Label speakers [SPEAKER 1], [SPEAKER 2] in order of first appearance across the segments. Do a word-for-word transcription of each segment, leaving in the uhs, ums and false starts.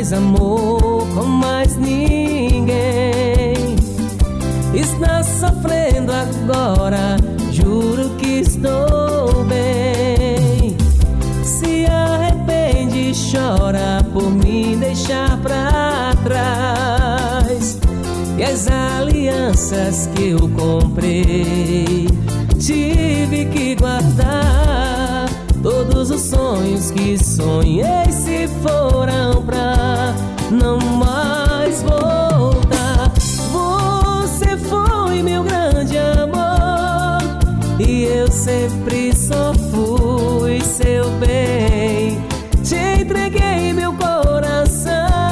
[SPEAKER 1] faz amor com mais ninguém. Está sofrendo agora, juro que estou bem. Se arrepende, chora por me deixar pra trás. E as alianças que eu comprei, tive que guardar. Todos os sonhos que sonhei se foram pra não mais voltar. Você foi meu grande amor e eu sempre só fui seu bem. Te entreguei meu coração.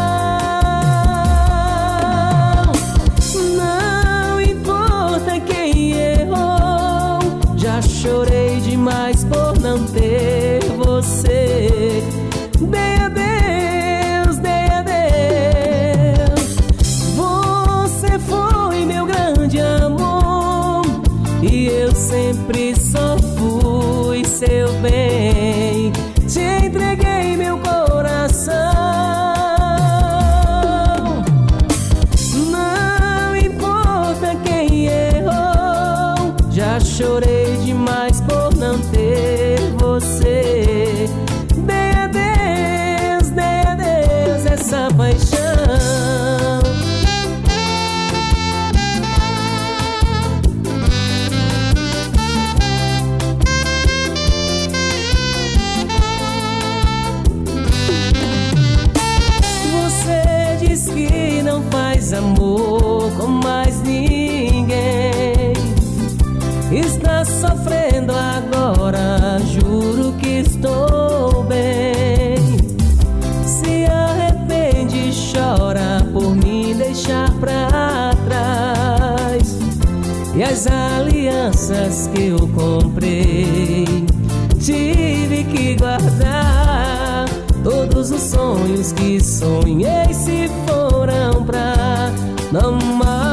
[SPEAKER 1] Não importa quem errou, já chorei demais por não ter você. Dei adeus, dei adeus. Você foi meu grande amor e eu sempre só fui seu bem. Te entreguei meu coração. Não importa quem errou, já chorei demais por não ter você. Dei adeus, dei adeus essa paixão. Você diz que não faz amor com mais ninguém. Está sofrendo agora, juro que estou bem. Se arrepende, chora por me deixar pra trás. E as alianças que eu comprei, tive que guardar. Todos os sonhos que sonhei se foram pra não mais